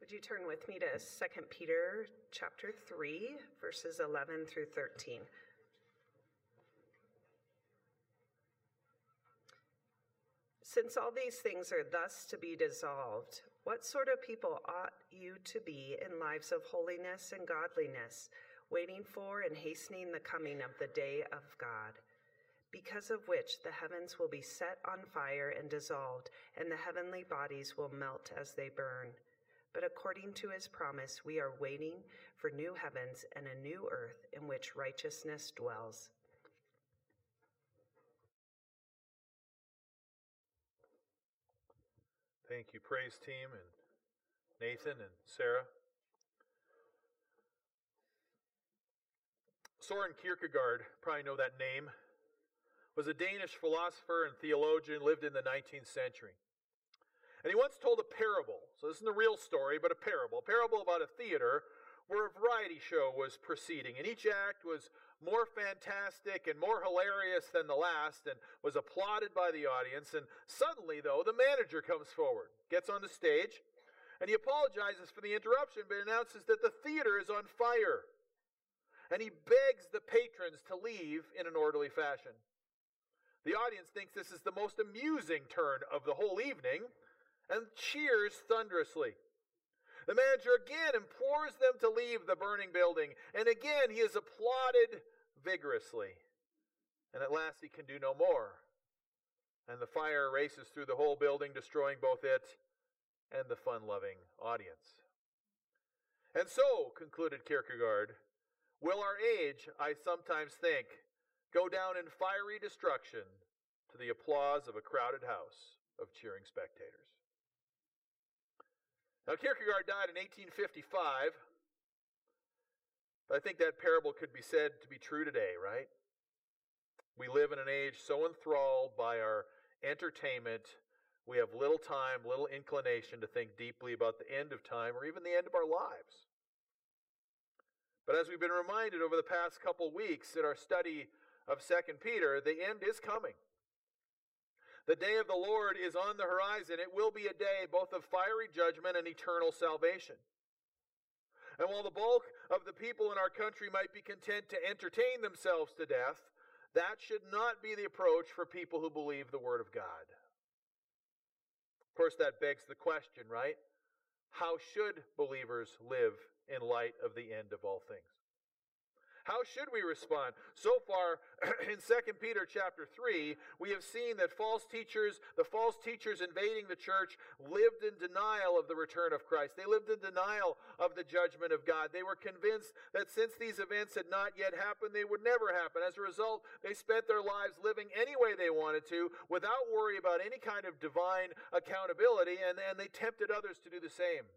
Would you turn with me to 2 Peter chapter 3, verses 11 through 13? Since all these things are thus to be dissolved, what sort of people ought you to be in lives of holiness and godliness, waiting for and hastening the coming of the day of God, because of which the heavens will be set on fire and dissolved, and the heavenly bodies will melt as they burn? But according to his promise, we are waiting for new heavens and a new earth in which righteousness dwells. Thank you, praise team, and Nathan and Sarah. Soren Kierkegaard, probably know that name, was a Danish philosopher and theologian, lived in the 19th century. And he once told a parable. So this isn't a real story, but a parable about a theater where a variety show was proceeding. And each act was more fantastic and more hilarious than the last and was applauded by the audience. And suddenly, though, the manager comes forward, gets on the stage, and he apologizes for the interruption, but announces that the theater is on fire. And he begs the patrons to leave in an orderly fashion. The audience thinks this is the most amusing turn of the whole evening, and cheers thunderously. The manager again implores them to leave the burning building, and again he is applauded vigorously. And at last he can do no more, and the fire races through the whole building, destroying both it and the fun-loving audience. And so, concluded Kierkegaard, will our age, I sometimes think, go down in fiery destruction to the applause of a crowded house of cheering spectators. Now, Kierkegaard died in 1855, but I think that parable could be said to be true today, right? We live in an age so enthralled by our entertainment, we have little time, little inclination to think deeply about the end of time or even the end of our lives. But as we've been reminded over the past couple weeks in our study of 2 Peter, the end is coming. The day of the Lord is on the horizon. It will be a day both of fiery judgment and eternal salvation. And while the bulk of the people in our country might be content to entertain themselves to death, that should not be the approach for people who believe the Word of God. Of course, that begs the question, right? How should believers live in light of the end of all things? How should we respond? So far, in 2 Peter chapter 3, we have seen that the false teachers invading the church lived in denial of the return of Christ. They lived in denial of the judgment of God. They were convinced that since these events had not yet happened, they would never happen. As a result, they spent their lives living any way they wanted to, without worry about any kind of divine accountability, and they tempted others to do the same.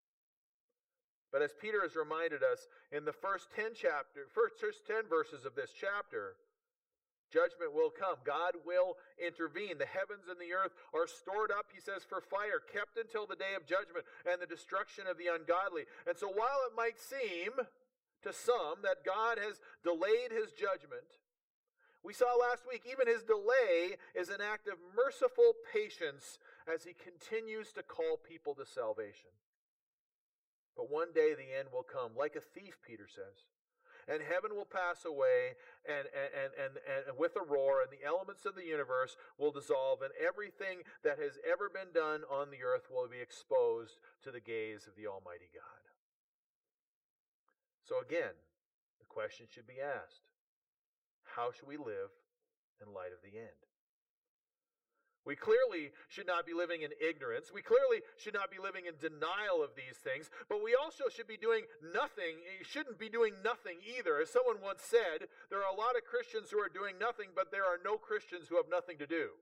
But as Peter has reminded us in the first 10 verses of this chapter, judgment will come. God will intervene. The heavens and the earth are stored up, he says, for fire, kept until the day of judgment and the destruction of the ungodly. And so while it might seem to some that God has delayed his judgment, we saw last week even his delay is an act of merciful patience as he continues to call people to salvation. But one day the end will come, like a thief, Peter says. And heaven will pass away and with a roar, and the elements of the universe will dissolve, and everything that has ever been done on the earth will be exposed to the gaze of the Almighty God. So again, the question should be asked, how should we live in light of the end? We clearly should not be living in ignorance. We clearly should not be living in denial of these things. But we also should be doing nothing. You shouldn't be doing nothing either. As someone once said, there are a lot of Christians who are doing nothing, but there are no Christians who have nothing to do.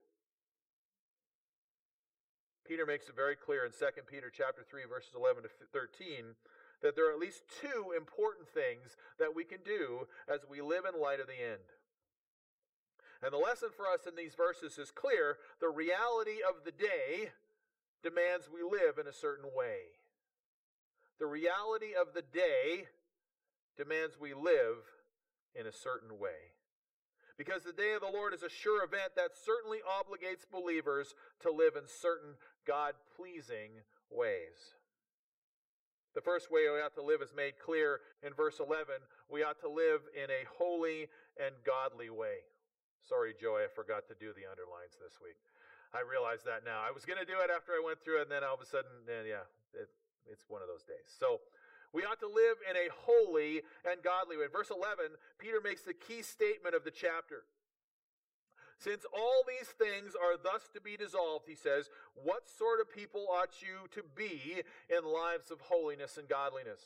Peter makes it very clear in 2 Peter chapter 3, verses 11 to 13, that there are at least two important things that we can do as we live in light of the end. And the lesson for us in these verses is clear. The reality of the day demands we live in a certain way. The reality of the day demands we live in a certain way. Because the day of the Lord is a sure event that certainly obligates believers to live in certain God-pleasing ways. The first way we ought to live is made clear in verse 11. We ought to live in a holy and godly way. Sorry, Joey, I forgot to do the underlines this week. I realize that now. I was going to do it after I went through it, and then all of a sudden, it's one of those days. So we ought to live in a holy and godly way. In verse 11, Peter makes the key statement of the chapter. Since all these things are thus to be dissolved, he says, what sort of people ought you to be in lives of holiness and godliness?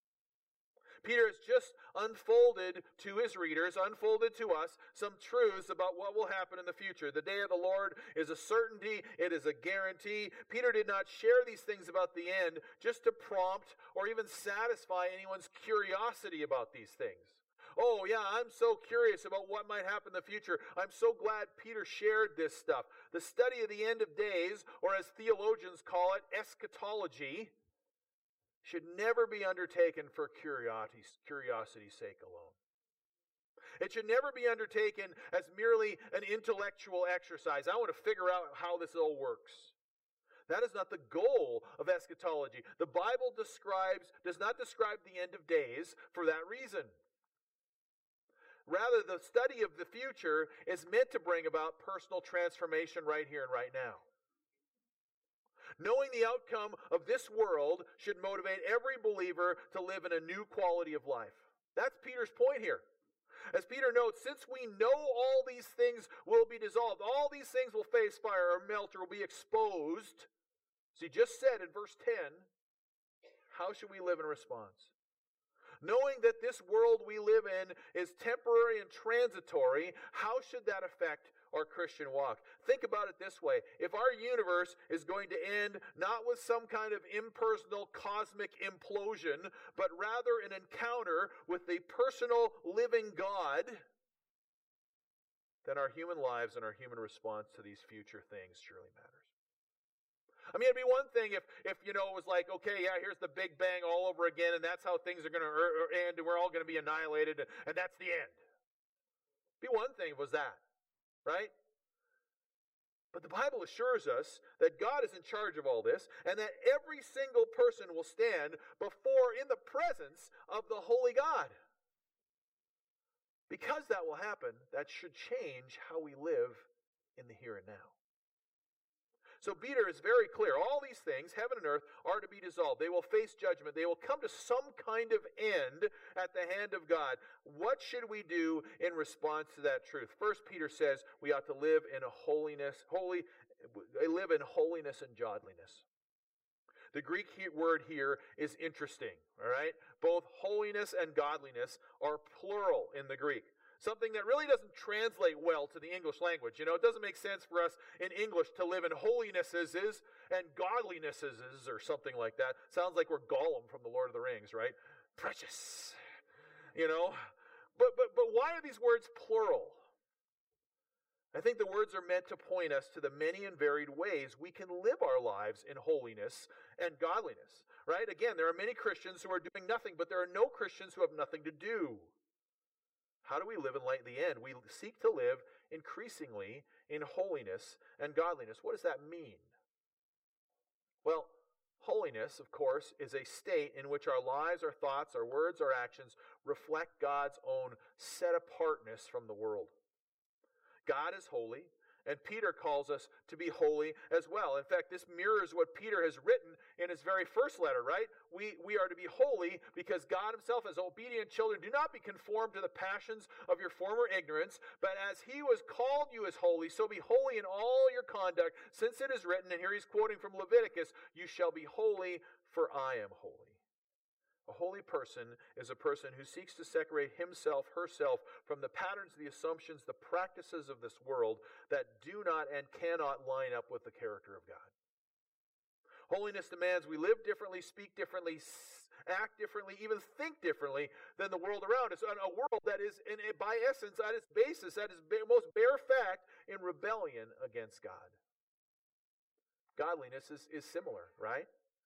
Peter has just unfolded to his readers, unfolded to us, some truths about what will happen in the future. The day of the Lord is a certainty. It is a guarantee. Peter did not share these things about the end just to prompt or even satisfy anyone's curiosity about these things. Oh, yeah, I'm so curious about what might happen in the future. I'm so glad Peter shared this stuff. The study of the end of days, or as theologians call it, eschatology, should never be undertaken for curiosity's sake alone. It should never be undertaken as merely an intellectual exercise. I want to figure out how this all works. That is not the goal of eschatology. The Bible does not describe the end of days for that reason. Rather, the study of the future is meant to bring about personal transformation right here and right now. Knowing the outcome of this world should motivate every believer to live in a new quality of life. That's Peter's point here. As Peter notes, since we know all these things will be dissolved, all these things will face fire or melt or will be exposed. As he just said in verse 10, how should we live in response? Knowing that this world we live in is temporary and transitory, how should that affect our Christian walk? Think about it this way. If our universe is going to end not with some kind of impersonal cosmic implosion, but rather an encounter with the personal living God, then our human lives and our human response to these future things surely matters. I mean, it'd be one thing if it was like, okay, yeah, here's the Big Bang all over again, and that's how things are going to end, and we're all going to be annihilated, and that's the end. It'd be one thing was that, right? But the Bible assures us that God is in charge of all this, and that every single person will stand in the presence of the holy God. Because that will happen, that should change how we live in the here and now. So Peter is very clear. All these things, heaven and earth, are to be dissolved. They will face judgment. They will come to some kind of end at the hand of God. What should we do in response to that truth? First, Peter says we ought to live in holiness and godliness. The Greek word here is interesting, all right? Both holiness and godliness are plural in the Greek. Something that really doesn't translate well to the English language. It doesn't make sense for us in English to live in holinesses and godlinesses or something like that. Sounds like we're Gollum from the Lord of the Rings, right? Precious. But why are these words plural? I think the words are meant to point us to the many and varied ways we can live our lives in holiness and godliness, right? Again, there are many Christians who are doing nothing, but there are no Christians who have nothing to do. How do we live in light of the end? We seek to live increasingly in holiness and godliness. What does that mean? Well, holiness, of course, is a state in which our lives, our thoughts, our words, our actions reflect God's own set-apartness from the world. God is holy, and Peter calls us to be holy as well. In fact, this mirrors what Peter has written in his very first letter, right? We are to be holy because God himself, as obedient children, do not be conformed to the passions of your former ignorance, but as he who has called you as holy, so be holy in all your conduct, since it is written, and here he's quoting from Leviticus, you shall be holy, for I am holy. A holy person is a person who seeks to separate himself, herself, from the patterns, the assumptions, the practices of this world that do not and cannot line up with the character of God. Holiness demands we live differently, speak differently, act differently, even think differently than the world around us. A world that is, by essence, at its basis, at its most bare fact, in rebellion against God. Godliness is similar, right?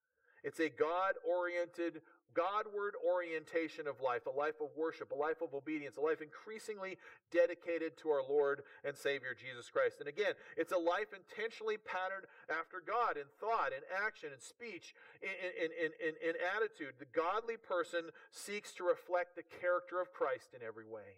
It's a God-oriented, Godward orientation of life, a life of worship, a life of obedience, a life increasingly dedicated to our Lord and Savior Jesus Christ. And again, it's a life intentionally patterned after God in thought, in action, in speech, in attitude. The godly person seeks to reflect the character of Christ in every way.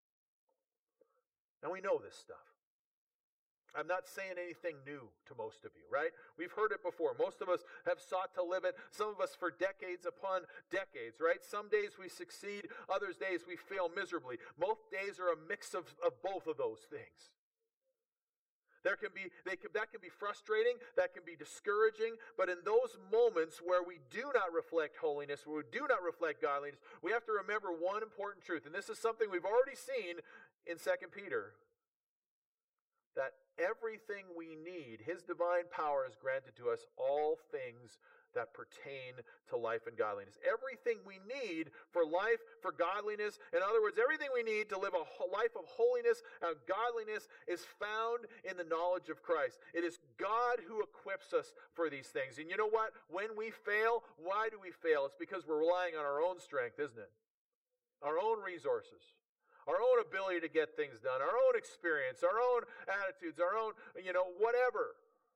Now we know this stuff. I'm not saying anything new to most of you, right? We've heard it before. Most of us have sought to live it, some of us for decades upon decades, right? Some days we succeed, others days we fail miserably. Most days are a mix of both of those things. That can be frustrating, that can be discouraging, but in those moments where we do not reflect holiness, where we do not reflect godliness, we have to remember one important truth, and this is something we've already seen in 2 Peter, that everything we need, His divine power has granted to us all things that pertain to life and godliness. Everything we need for life, for godliness, in other words, everything we need to live a life of holiness and godliness is found in the knowledge of Christ. It is God who equips us for these things. And you know what? When we fail, why do we fail? It's because we're relying on our own strength, isn't it? Our own resources. Our own ability to get things done, our own experience, our own attitudes, our own, whatever.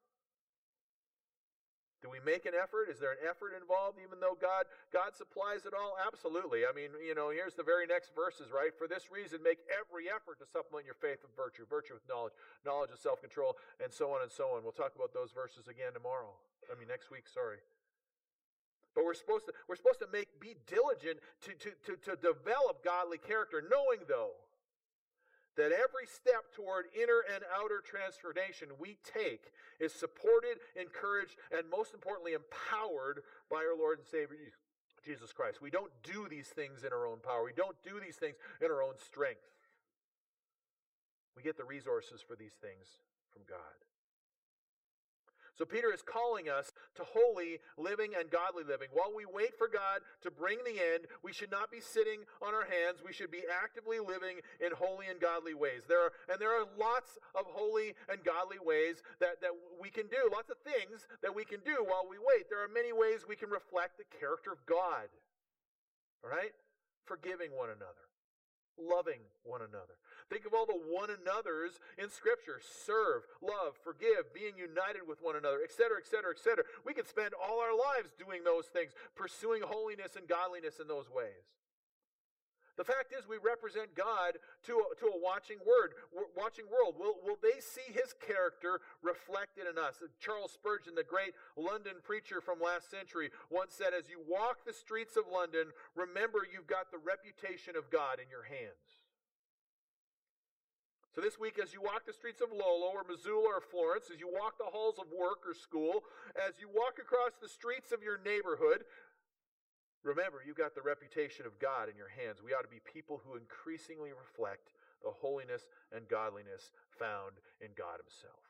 Do we make an effort? Is there an effort involved even though God supplies it all? Absolutely. I mean, here's the very next verses, right? For this reason, make every effort to supplement your faith with virtue, virtue with knowledge, knowledge with self-control, and so on and so on. We'll talk about those verses again next week, sorry. But we're supposed to be diligent to develop godly character, knowing though that every step toward inner and outer transformation we take is supported, encouraged, and most importantly empowered by our Lord and Savior Jesus Christ. We don't do these things in our own power. We don't do these things in our own strength. We get the resources for these things from God. So Peter is calling us to holy living and godly living. While we wait for God to bring the end, we should not be sitting on our hands. We should be actively living in holy and godly ways. There are lots of holy and godly ways that we can do, lots of things that we can do while we wait. There are many ways we can reflect the character of God. All right? Forgiving one another. Loving one another. Think of all the one another's in Scripture. Serve, love, forgive, being united with one another, etc., etc., etc. We could spend all our lives doing those things, pursuing holiness and godliness in those ways. The fact is, we represent God to a watching world. Will they see His character reflected in us? Charles Spurgeon, the great London preacher from last century, once said, as you walk the streets of London, remember you've got the reputation of God in your hands. So this week, as you walk the streets of Lolo or Missoula or Florence, as you walk the halls of work or school, as you walk across the streets of your neighborhood, remember, you've got the reputation of God in your hands. We ought to be people who increasingly reflect the holiness and godliness found in God Himself.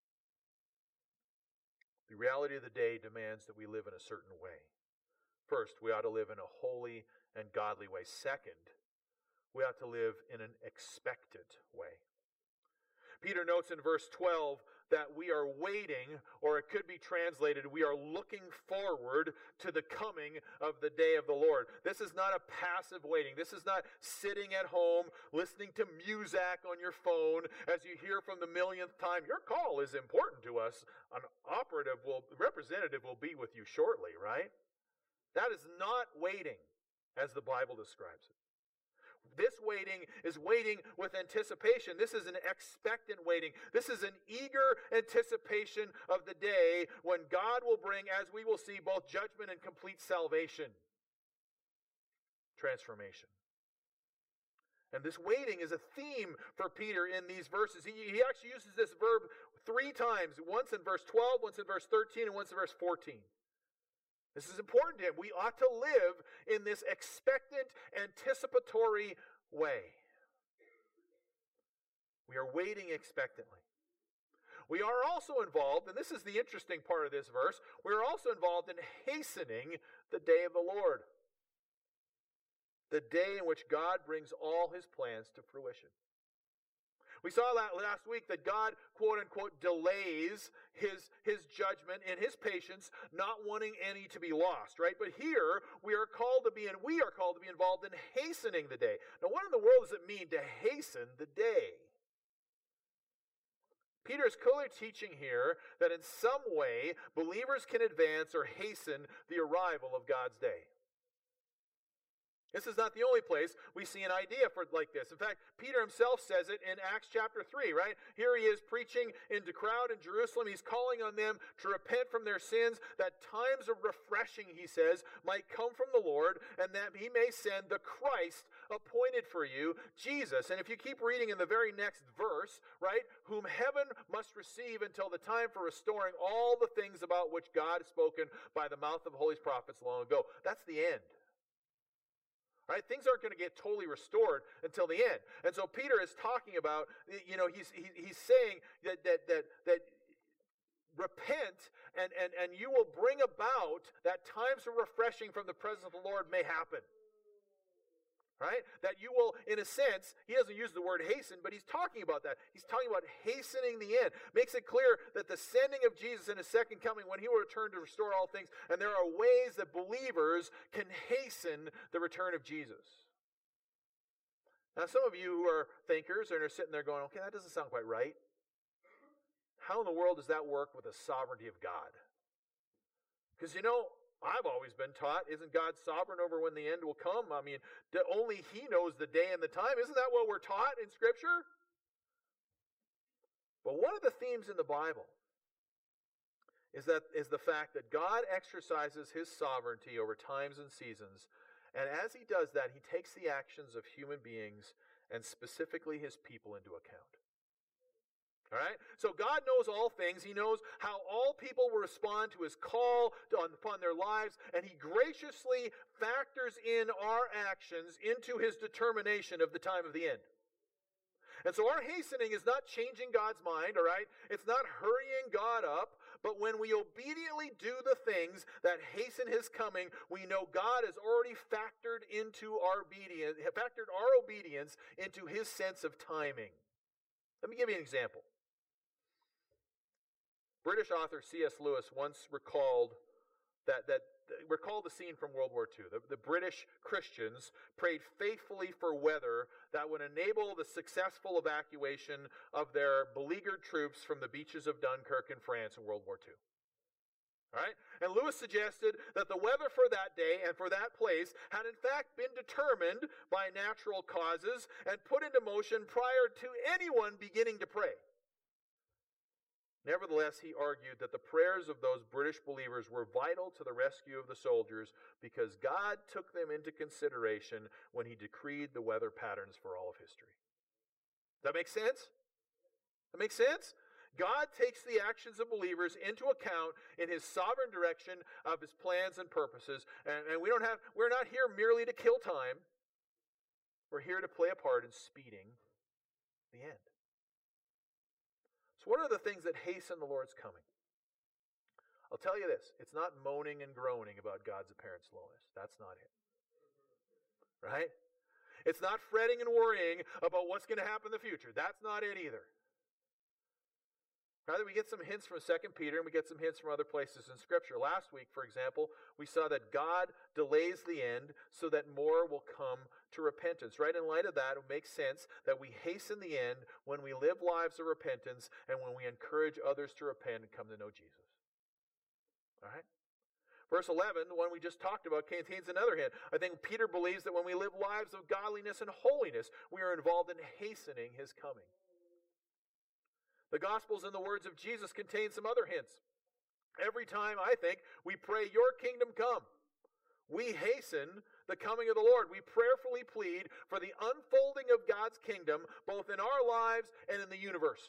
The reality of the day demands that we live in a certain way. First, we ought to live in a holy and godly way. Second, we ought to live in an expectant way. Peter notes in verse 12 that we are waiting, or it could be translated, we are looking forward to the coming of the day of the Lord. This is not a passive waiting. This is not sitting at home listening to Muzak on your phone as you hear from the millionth time, your call is important to us. An representative will be with you shortly, right? That is not waiting as the Bible describes it. This waiting is waiting with anticipation. This is an expectant waiting. This is an eager anticipation of the day when God will bring, as we will see, both judgment and complete salvation. Transformation. And this waiting is a theme for Peter in these verses. He actually uses this verb 3 times. Once in verse 12, once in verse 13, and once in verse 14. This is important to him. We ought to live in this expectant, anticipatory way. We are waiting expectantly. We are also involved, and this is the interesting part of this verse, we are also involved in hastening the day of the Lord. The day in which God brings all His plans to fruition. We saw last week that God, quote unquote, delays his judgment and his patience, not wanting any to be lost, right? But here we are called to be involved in hastening the day. Now, what in the world does it mean to hasten the day? Peter is clearly teaching here that in some way believers can advance or hasten the arrival of God's day. This is not the only place we see an idea for like this. In fact, Peter himself says it in Acts chapter 3, right? Here he is preaching into crowd in Jerusalem. He's calling on them to repent from their sins, that times of refreshing, he says, might come from the Lord, and that he may send the Christ appointed for you, Jesus. And if you keep reading in the very next verse, right, whom heaven must receive until the time for restoring all the things about which God has spoken by the mouth of holy prophets long ago. That's the end. Right? Things aren't going to get totally restored until the end. And so Peter is talking about, he's saying that repent and you will bring about that times of refreshing from the presence of the Lord may happen. Right? That you will, in a sense, he doesn't use the word hasten, but he's talking about that. He's talking about hastening the end. Makes it clear that the sending of Jesus in his second coming, when he will return to restore all things, and there are ways that believers can hasten the return of Jesus. Now, some of you who are thinkers and are sitting there going, okay, that doesn't sound quite right. How in the world does that work with the sovereignty of God? Because, I've always been taught, isn't God sovereign over when the end will come? I mean, only he knows the day and the time. Isn't that what we're taught in Scripture? But one of the themes in the Bible is the fact that God exercises his sovereignty over times and seasons. And as he does that, he takes the actions of human beings and specifically his people into account. All right? So God knows all things. He knows how all people will respond to his call upon their lives, and he graciously factors in our actions into his determination of the time of the end. And so our hastening is not changing God's mind, all right? It's not hurrying God up, but when we obediently do the things that hasten his coming, we know God has already factored our obedience into his sense of timing. Let me give you an example. British author C.S. Lewis once recalled the scene from World War II. The British Christians prayed faithfully for weather that would enable the successful evacuation of their beleaguered troops from the beaches of Dunkirk in France in World War II. All right? And Lewis suggested that the weather for that day and for that place had in fact been determined by natural causes and put into motion prior to anyone beginning to pray. Nevertheless, he argued that the prayers of those British believers were vital to the rescue of the soldiers because God took them into consideration when he decreed the weather patterns for all of history. Does that make sense? That makes sense? God takes the actions of believers into account in his sovereign direction of his plans and purposes. And we're not here merely to kill time. We're here to play a part in speeding the end. So what are the things that hasten the Lord's coming? I'll tell you this. It's not moaning and groaning about God's apparent slowness. That's not it. Right? It's not fretting and worrying about what's going to happen in the future. That's not it either. Rather, we get some hints from 2 Peter and we get some hints from other places in Scripture. Last week, for example, we saw that God delays the end so that more will come to repentance. Right? In light of that, it makes sense that we hasten the end when we live lives of repentance and when we encourage others to repent and come to know Jesus. All right? Verse 11, the one we just talked about, contains another hint. I think Peter believes that when we live lives of godliness and holiness, we are involved in hastening his coming. The Gospels and the words of Jesus contain some other hints. Every time, I think, we pray, your kingdom come, we hasten the coming of the Lord. We prayerfully plead for the unfolding of God's kingdom, both in our lives and in the universe.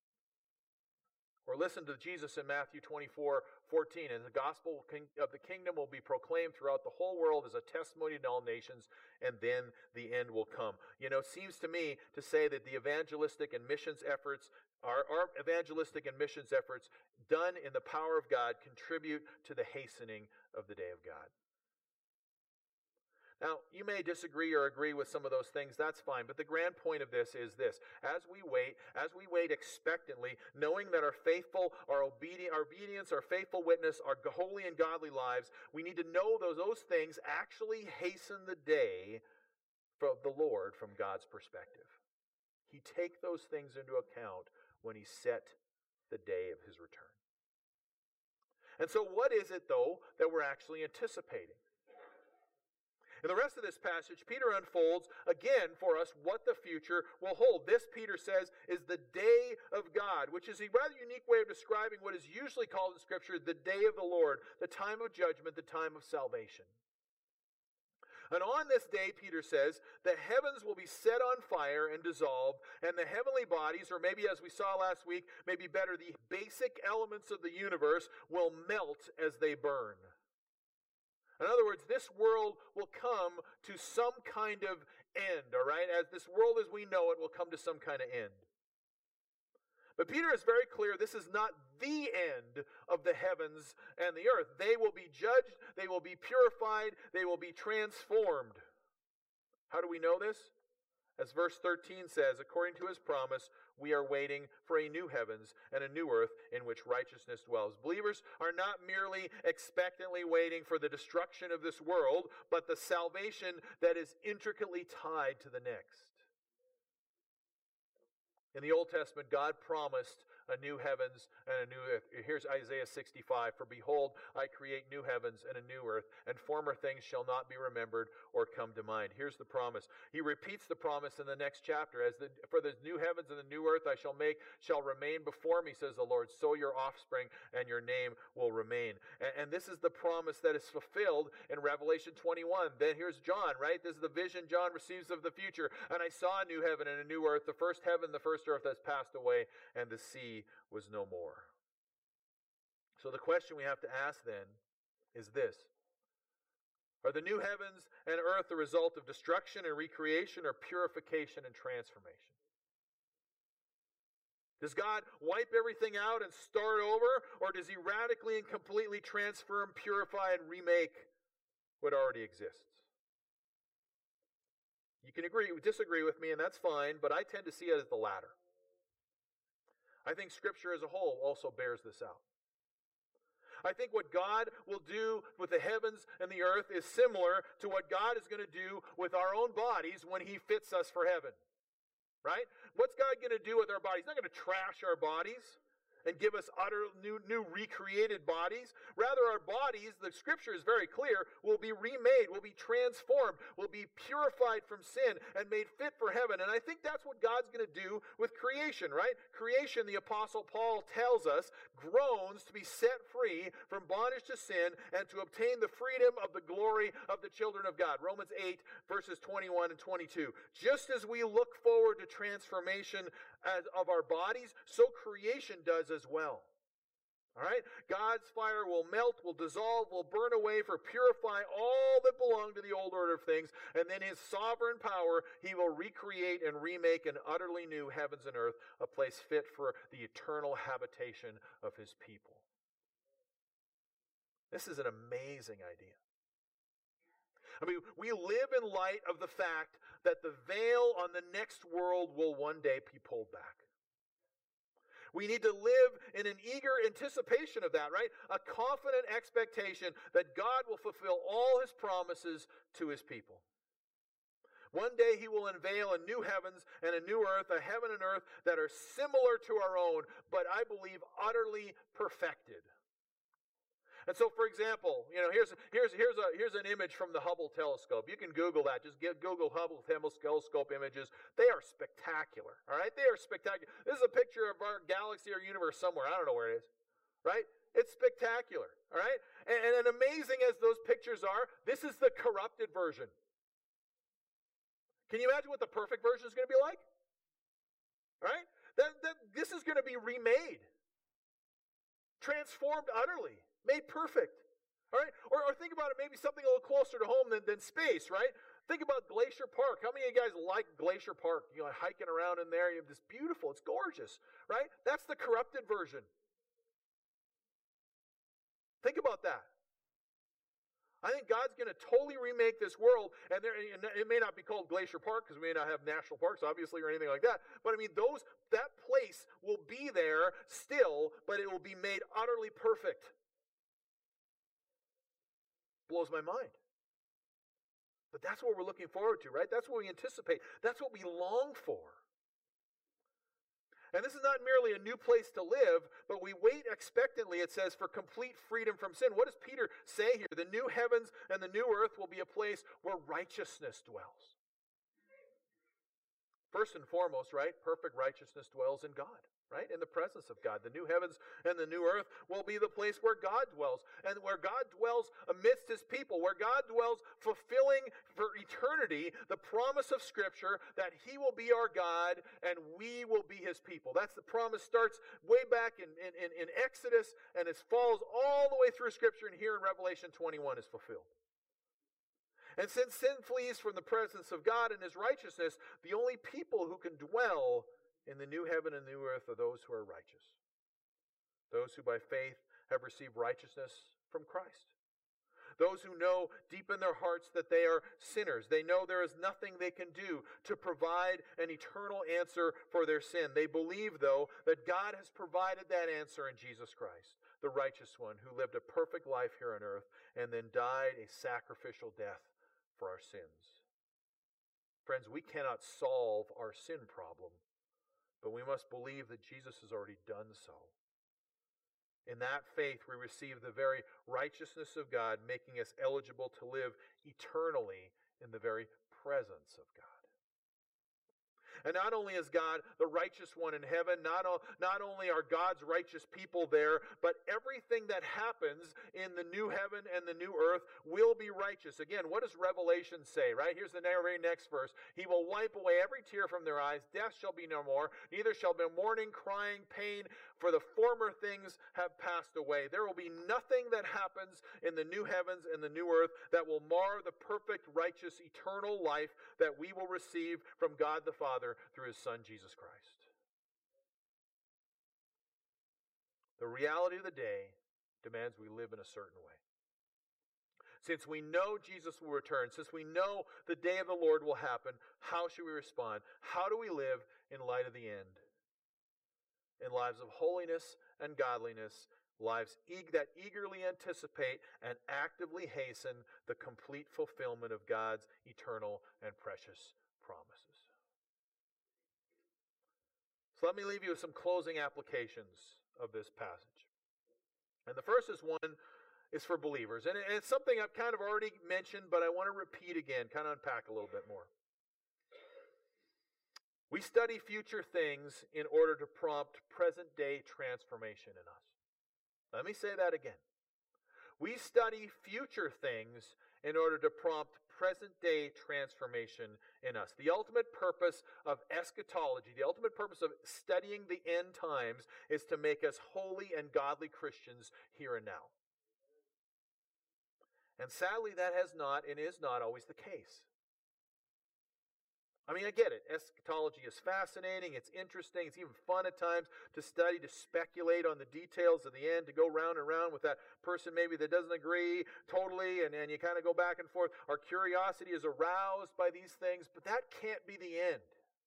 Or listen to Jesus in Matthew 24:14. And the gospel of the kingdom will be proclaimed throughout the whole world as a testimony to all nations, and then the end will come. You know, it seems to me to say that the evangelistic and missions efforts, our evangelistic and missions efforts done in the power of God contribute to the hastening of the day of God. Now, you may disagree or agree with some of those things, that's fine, but the grand point of this is this. As we wait expectantly, knowing that our obedience, our faithful witness, our holy and godly lives, we need to know those things actually hasten the day from the Lord from God's perspective. He take those things into account when he set the day of his return. And so what is it, though, that we're actually anticipating? In the rest of this passage, Peter unfolds again for us what the future will hold. This, Peter says, is the day of God, which is a rather unique way of describing what is usually called in Scripture the day of the Lord, the time of judgment, the time of salvation. And on this day, Peter says, the heavens will be set on fire and dissolved, and the heavenly bodies, or maybe as we saw last week, maybe better, the basic elements of the universe will melt as they burn. In other words, this world will come to some kind of end, all right? As this world as we know it will come to some kind of end. But Peter is very clear this is not the end of the heavens and the earth. They will be judged, they will be purified, they will be transformed. How do we know this? As verse 13 says, according to his promise, we are waiting for a new heavens and a new earth in which righteousness dwells. Believers are not merely expectantly waiting for the destruction of this world, but the salvation that is intricately tied to the next. In the Old Testament, God promised a new heavens and a new earth. Here's Isaiah 65. For behold, I create new heavens and a new earth, and former things shall not be remembered or come to mind. Here's the promise. He repeats the promise in the next chapter. For the new heavens and the new earth shall remain before me, says the Lord. So your offspring and your name will remain. And this is the promise that is fulfilled in Revelation 21. Then here's John, right? This is the vision John receives of the future. And I saw a new heaven and a new earth. The first heaven, the first earth has passed away, and the sea was no more. So the question we have to ask then is this. Are the new heavens and earth the result of destruction and recreation, or purification and transformation? Does God wipe everything out and start over, or does he radically and completely transform, purify, and remake what already exists? You can disagree with me, and that's fine, but I tend to see it as the latter. I think Scripture as a whole also bears this out. I think what God will do with the heavens and the earth is similar to what God is going to do with our own bodies when he fits us for heaven. Right? What's God going to do with our bodies? He's not going to trash our bodies and give us utter new recreated bodies. Rather, our bodies, the Scripture is very clear, will be remade, will be transformed, will be purified from sin and made fit for heaven. And I think that's what God's going to do with creation, right? Creation, the Apostle Paul tells us, groans to be set free from bondage to sin and to obtain the freedom of the glory of the children of God. Romans 8, verses 21 and 22. Just as we look forward to transformation of our bodies, so creation does as well. All right? God's fire will melt, will dissolve, will burn away, for purify all that belong to the old order of things, and then his sovereign power, he will recreate and remake an utterly new heavens and earth, a place fit for the eternal habitation of his people. This is an amazing idea. I mean, we live in light of the fact that the veil on the next world will one day be pulled back. We need to live in an eager anticipation of that, right? A confident expectation that God will fulfill all his promises to his people. One day he will unveil a new heavens and a new earth, a heaven and earth that are similar to our own, but I believe utterly perfected. And so, for example, here's an image from the Hubble telescope. You can Google that. Just Google Hubble telescope images. They are spectacular. All right, they are spectacular. This is a picture of our galaxy or universe somewhere. I don't know where it is. Right? It's spectacular. All right, and amazing as those pictures are, this is the corrupted version. Can you imagine what the perfect version is going to be like? All right, this is going to be remade, transformed utterly. Made perfect. All right? Or think about it, maybe something a little closer to home than space, right? Think about Glacier Park. How many of you guys like Glacier Park? Hiking around in there, you have this beautiful, it's gorgeous, right? That's the corrupted version. Think about that. I think God's going to totally remake this world, and it may not be called Glacier Park because we may not have national parks, obviously, or anything like that. But I mean, that place will be there still, but it will be made utterly perfect. Blows my mind. But that's what we're looking forward to, right? That's what we anticipate. That's what we long for. And this is not merely a new place to live, but we wait expectantly, it says, for complete freedom from sin. What does Peter say here? The new heavens and the new earth will be a place where righteousness dwells. First and foremost, right? Perfect righteousness dwells in God, right? In the presence of God. The new heavens and the new earth will be the place where God dwells, and where God dwells amidst his people, where God dwells fulfilling for eternity the promise of Scripture that he will be our God and we will be his people. That's the promise. Starts way back in Exodus, and it falls all the way through Scripture, and here in Revelation 21 is fulfilled. And since sin flees from the presence of God and his righteousness, the only people who can dwell in the new heaven and new earth are those who are righteous. Those who by faith have received righteousness from Christ. Those who know deep in their hearts that they are sinners. They know there is nothing they can do to provide an eternal answer for their sin. They believe, though, that God has provided that answer in Jesus Christ, the righteous one who lived a perfect life here on earth and then died a sacrificial death for our sins. Friends, we cannot solve our sin problem, but we must believe that Jesus has already done so. In that faith, we receive the very righteousness of God, making us eligible to live eternally in the very presence of God. And not only is God the righteous one in heaven, not only are God's righteous people there, but everything that happens in the new heaven and the new earth will be righteous. Again, what does Revelation say, right? Here's the very next verse. He will wipe away every tear from their eyes. Death shall be no more. Neither shall be mourning, crying, pain, for the former things have passed away. There will be nothing that happens in the new heavens and the new earth that will mar the perfect, righteous, eternal life that we will receive from God the Father through his Son, Jesus Christ. The reality of the day demands we live in a certain way. Since we know Jesus will return, since we know the day of the Lord will happen, how should we respond? How do we live in light of the end? In lives of holiness and godliness, lives that eagerly anticipate and actively hasten the complete fulfillment of God's eternal and precious promises. So let me leave you with some closing applications of this passage. And the first one is for believers. And it's something I've kind of already mentioned, but I want to repeat again, kind of unpack a little bit more. We study future things in order to prompt present-day transformation in us. Let me say that again. We study future things in order to prompt present-day transformation in us. The ultimate purpose of eschatology, the ultimate purpose of studying the end times, is to make us holy and godly Christians here and now. And sadly, that has not and is not always the case. I mean, I get it. Eschatology is fascinating. It's interesting. It's even fun at times to study, to speculate on the details of the end, to go round and round with that person maybe that doesn't agree totally, and you kind of go back and forth. Our curiosity is aroused by these things, but that can't be the end.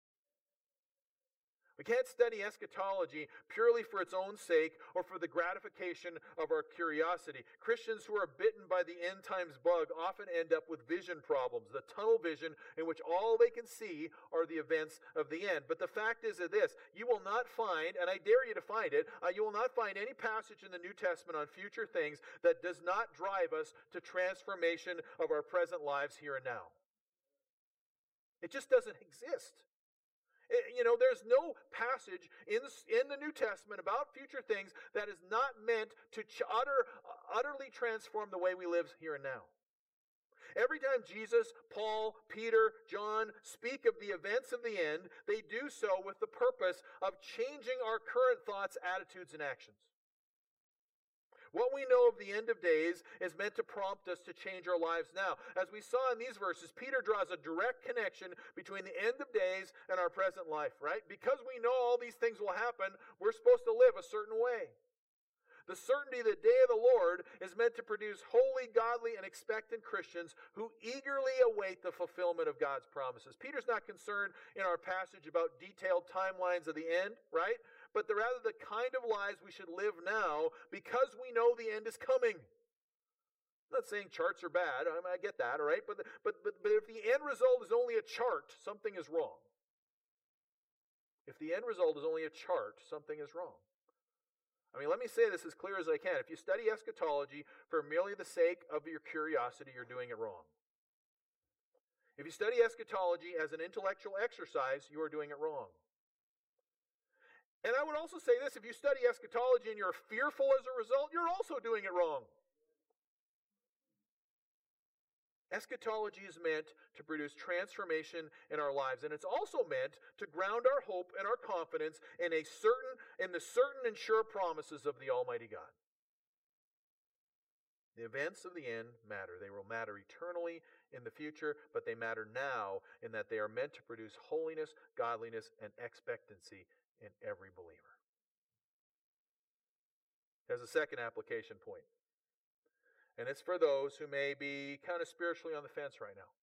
We can't study eschatology purely for its own sake or for the gratification of our curiosity. Christians who are bitten by the end times bug often end up with vision problems, the tunnel vision in which all they can see are the events of the end. But the fact is this, you will not find, and I dare you to find it, you will not find any passage in the New Testament on future things that does not drive us to transformation of our present lives here and now. It just doesn't exist. There's no passage in the New Testament about future things that is not meant to utterly transform the way we live here and now. Every time Jesus, Paul, Peter, John speak of the events of the end, they do so with the purpose of changing our current thoughts, attitudes, and actions. What we know of the end of days is meant to prompt us to change our lives now. As we saw in these verses, Peter draws a direct connection between the end of days and our present life, right? Because we know all these things will happen, we're supposed to live a certain way. The certainty of the day of the Lord is meant to produce holy, godly, and expectant Christians who eagerly await the fulfillment of God's promises. Peter's not concerned in our passage about detailed timelines of the end, right? But rather the kind of lives we should live now because we know the end is coming. I'm not saying charts are bad. I get that, all right? But if the end result is only a chart, something is wrong. If the end result is only a chart, something is wrong. I mean, let me say this as clear as I can. If you study eschatology for merely the sake of your curiosity, you're doing it wrong. If you study eschatology as an intellectual exercise, you are doing it wrong. And I would also say this, if you study eschatology and you're fearful as a result, you're also doing it wrong. Eschatology is meant to produce transformation in our lives, and it's also meant to ground our hope and our confidence in the certain and sure promises of the Almighty God. The events of the end matter. They will matter eternally in the future, but they matter now in that they are meant to produce holiness, godliness, and expectancy in every believer. There's a second application point. And it's for those who may be kind of spiritually on the fence right now.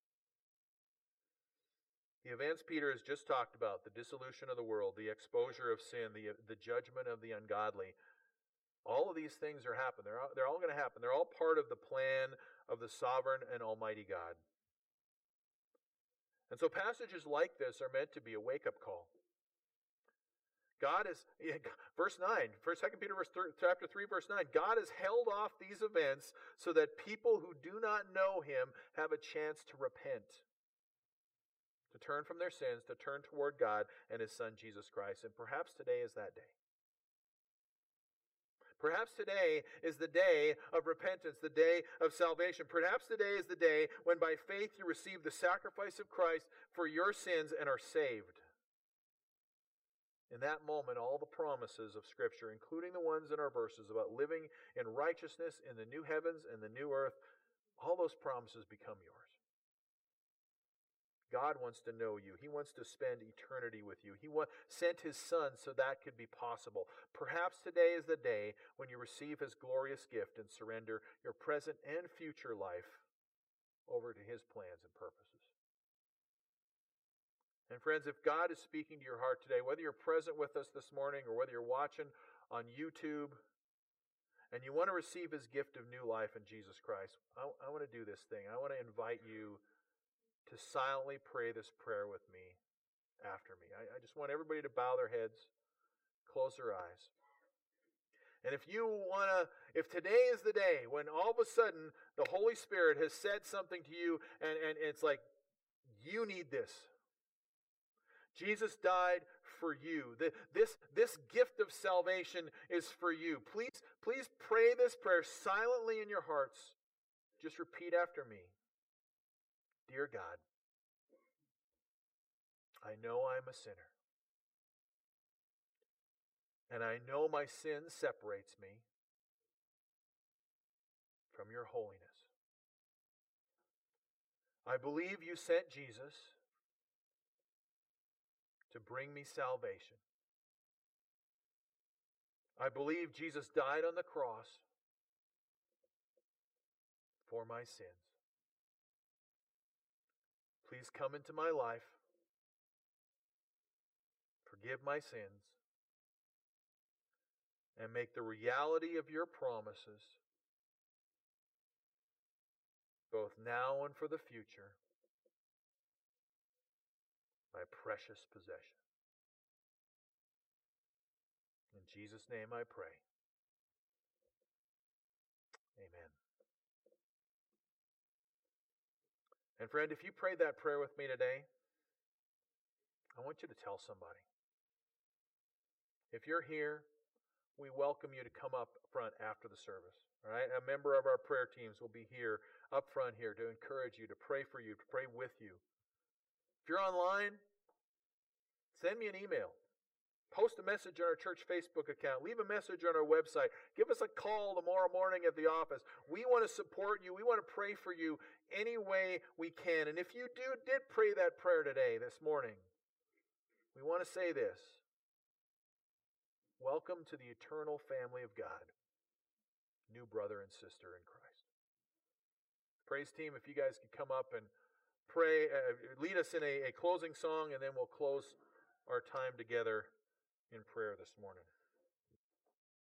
The events Peter has just talked about, the dissolution of the world, the exposure of sin, the judgment of the ungodly, all of these things are happening. They're all going to happen. They're all part of the plan of the sovereign and almighty God. And so passages like this are meant to be a wake-up call. God is, verse 9, 2 Peter chapter 3, verse 9, God has held off these events so that people who do not know Him have a chance to repent, to turn from their sins, to turn toward God and His Son, Jesus Christ. And perhaps today is that day. Perhaps today is the day of repentance, the day of salvation. Perhaps today is the day when by faith you receive the sacrifice of Christ for your sins and are saved. In that moment, all the promises of Scripture, including the ones in our verses about living in righteousness in the new heavens and the new earth, all those promises become yours. God wants to know you. He wants to spend eternity with you. He sent His Son so that could be possible. Perhaps today is the day when you receive His glorious gift and surrender your present and future life over to His plans and purposes. And friends, if God is speaking to your heart today, whether you're present with us this morning or whether you're watching on YouTube, and you want to receive His gift of new life in Jesus Christ, I want to do this thing. I want to invite you to silently pray this prayer with me after me. I just want everybody to bow their heads, close their eyes. And if today is the day when all of a sudden the Holy Spirit has said something to you and it's like, you need this. Jesus died for you. This gift of salvation is for you. Please pray this prayer silently in your hearts. Just repeat after me. Dear God, I know I'm a sinner. And I know my sin separates me from your holiness. I believe you sent Jesus to bring me salvation. I believe Jesus died on the cross for my sins. Please come into my life, forgive my sins, and make the reality of your promises, both now and for the future, my precious possession. In Jesus' name I pray. Amen. And friend, if you prayed that prayer with me today, I want you to tell somebody. If you're here, we welcome you to come up front after the service. All right? A member of our prayer teams will be here, up front here, to encourage you, to pray for you, to pray with you. If you're online, send me an email. Post a message on our church Facebook account. Leave a message on our website. Give us a call tomorrow morning at the office. We want to support you. We want to pray for you any way we can. And if you did pray that prayer today, this morning, we want to say this. Welcome to the eternal family of God. new brother and sister in Christ. Praise team, if you guys could come up and pray, lead us in a closing song, and then we'll close our time together in prayer this morning.